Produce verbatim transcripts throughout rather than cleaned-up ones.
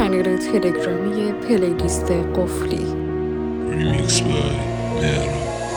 چنل تلگرامی پلیلیست قفلی. ریمیکس بای مهراب.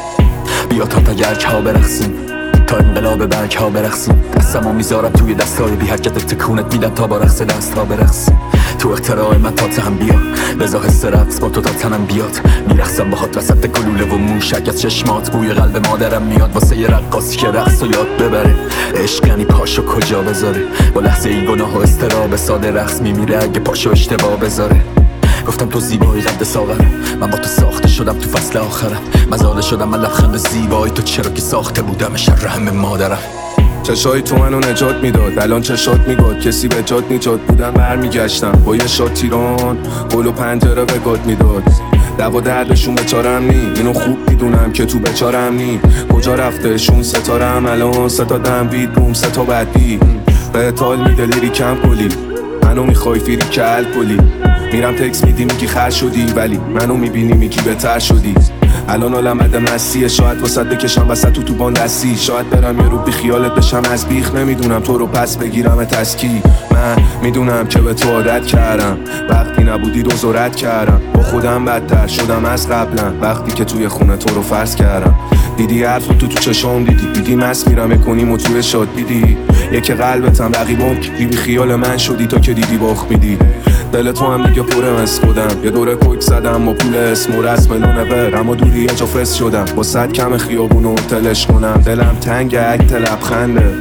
بیا تا تا گرک ها برقصیم، تا انقلاب برگ ها برقصیم. دستمو میذارم توی دستای بی حرکت، تکونت میدم تا با رقص دست ها برقصیم. تو اختراع من تا تهم بیا، بزا حس رقص با تو تا تنم بیاد. میرقصم باهات وسط گلوله و موشک از چشمات، بوی قلب مادرم میاد واسه یه رقاصی که رقص و یاد ببره. عشق یعنی پاشو کجا بذاره، با لحظه ای گناه و استراب ساده رقص میمیره اگه پاشو اشتباه بذاره. گفتم تو زیبایی قد ساغرم، من با تو ساخته شدم تو فصل آخرم. مزاده شدم من لبخند زیبایی تو، چرا که ساخته بودم شر همه مادرم. چشای تو منو نجات میداد، الان چشات میگاد کسی به جات نجات بودم. برمیگشتم با یه شات تیران، گل و پنجره به گاد میداد. دوا دردشون بچارم نی، اینو خوب میدونم که تو بچارم نی. کجا رفتهشون ستارم الان، ستا دم بید بوم ستا بدبی. به اطال میده لیری کم کلی، منو میخوای فیری که الکلی. میرم تکس میدی میگی خر شدی، ولی منو میبینی میگی بهتر شدی. الان آلمده مسیه، شاید واسه بکشم وسط تو تو باندستی. شاید برم یه رو بی خیالت بشم از بیخ، نمیدونم تو رو پس بگیرم تسکی. من میدونم که به تو عادت کردم، وقتی نبودی روزو رد کردم. با خودم بدتر شدم از قبلا، وقتی که توی خونه تو رو فرض کردم. دیدی حرف تو تو چشام دیدی، دیدی مست میرم کنیم و توی شاد دیدی. یک قلبتم رقیبم که بی خیال من شدی تا که دیدی باخت میدی. دل تو هم دیگه پره از خودم، یه دوره کوک زدم با پول اسم و رسم لونور. اما دوری یه جا فس شدم با صد کم خیابونو تلش کنم. دلم تنگ عکت لبخنده،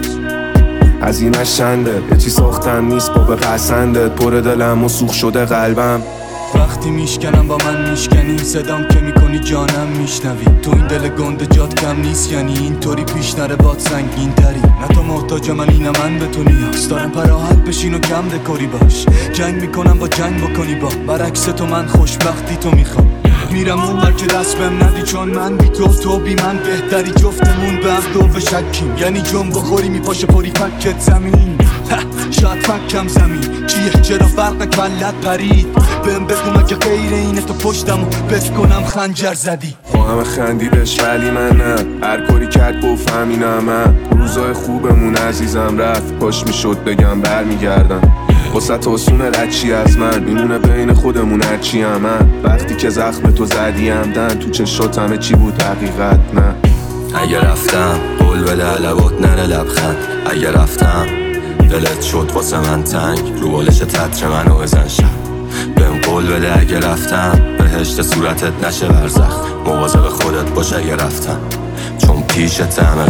هزینه‌ش چنده. یه چی ساختم نیست با به پسندت، پر دلم و سوخ شده قلبم. وقتی میشکنم با من میشکنی، صدام که میکنی جانم میشنوی. تو این دل گنده جات کم نیست، یعنی اینطوری پیش نره باد سنگین تری. نه تو محتاج من اینه من به تو نیاز دارم، پراحت بشین و کم دکاری باش. جنگ میکنم با جنگ بکنی با برعکس تو، من خوشبختی تو میخوام. میرم اون بر که دست بهم ندی، چون من بی تو تو بی من بهتری. جفتمون به هم دو و شکیم، یعنی جنب بخوری میپاشه پری فکت زمین. شاید فکم زمین چیه، چرا فرق کلت پرید. بهم بگو مگه غیر اینه تو پشتم و بس کنم خنجر زدی. با همه خندیدش ولی من نه، هر کاری کرد گفت همینم. من روزای خوبمون عزیزم رفت، کاش میشد بگم برمیگردم. واسه آسونه رچی از من میمونه بین خودمون هرچی هم. من وقتی که زخم تو زدیم دن تو چشات همه چی بود حقیقت. نه اگه رفتم قول بده لبات نره لبخند، اگه رفتم دلت شد واسه من تنگ. رو بالش تتر منو بزن شب، بهم قول بده اگه رفتم بهشت صورتت نشه برزخ. مواظب خودت باش اگه رفتم، چون پیش همه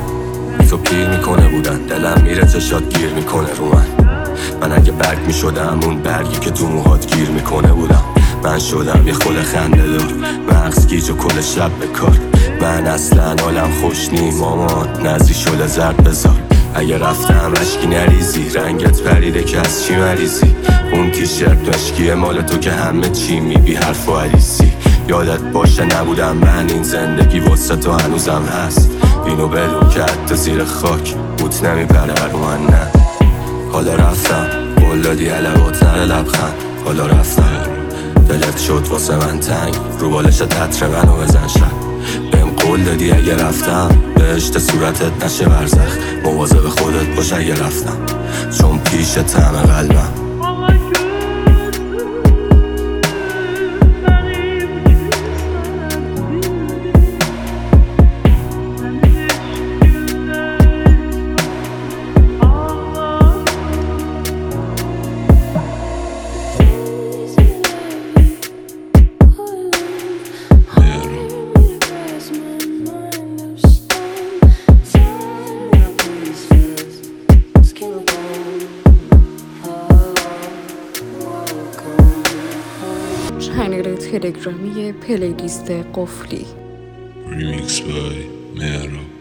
قلبم تو پیر میکنه بودن. دلم میره چشات گیر میکنه رو من. من اگه برگ میشدم اون برگی که تو موهات گیر میکنه بودم. من شدم یه خل خنده دار، مغز گیج و کل شب به کار. من اصلا حالم خوش نی مامان، نزی شل زرد بذار. اگه رفتم اشکی نریزی، رنگت پریده که از چی مریضی. اون تیشرت مشکیه مال تو که همه چی میبی حرف و عریسی. یادت باشه نبودم من، این زندگی واسه تو هنوزم هست. اینو بدون که حتی زیر خاک بوت نمیپره رو من. نه حالا رفتم قول دادی لبات نره لبخند، حالا رفتم دلت شد واسه من تنگ. رو بالش تتر منو بزن شب، بهم قول دادی اگه رفتم بهشت صورتت نشه برزخ. مواظب خودت باش اگه رفتم، چون پیش همه قلبم. چنل تلگرامی پلیلیست قفلی. ریمیکس بای مهراب.